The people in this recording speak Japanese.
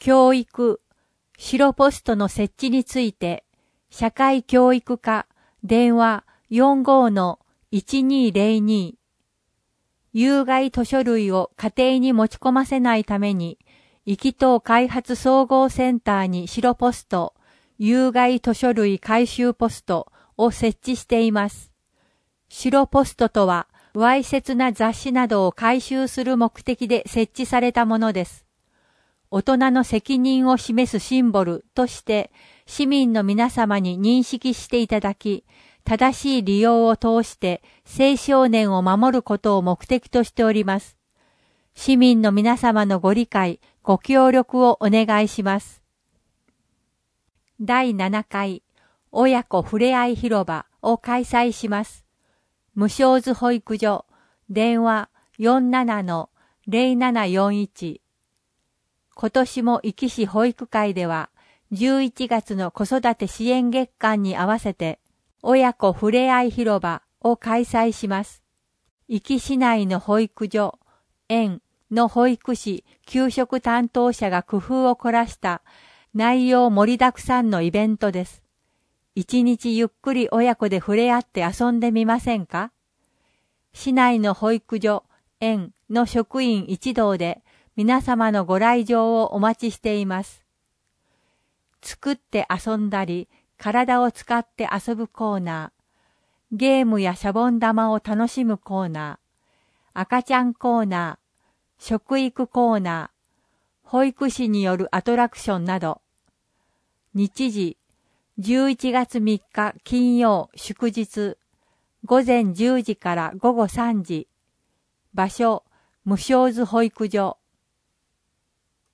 教育、白ポストの設置について、社会教育課、電話 45-1202。有害図書類を家庭に持ち込ませないために、壱岐島開発総合センターに白ポスト、有害図書類回収ポストを設置しています。白ポストとは、わいせつな雑誌などを回収する目的で設置されたものです。大人の責任を示すシンボルとして、市民の皆様に認識していただき、正しい利用を通して青少年を守ることを目的としております。市民の皆様のご理解、ご協力をお願いします。第7回、親子ふれあい広場を開催します。無償図保育所、電話 47-0741。今年も壱岐市保育会では、11月の子育て支援月間に合わせて、親子ふれあい広場を開催します。壱岐市内の保育所、園の保育士、給食担当者が工夫を凝らした内容盛りだくさんのイベントです。一日ゆっくり親子で触れ合って遊んでみませんか？市内の保育所、園の職員一同で皆様のご来場をお待ちしています。作って遊んだり、体を使って遊ぶコーナー、ゲームやシャボン玉を楽しむコーナー、赤ちゃんコーナー、食育コーナー、保育士によるアトラクションなど、日時、11月3日金曜祝日、午前10時から午後3時、場所、無償図保育所、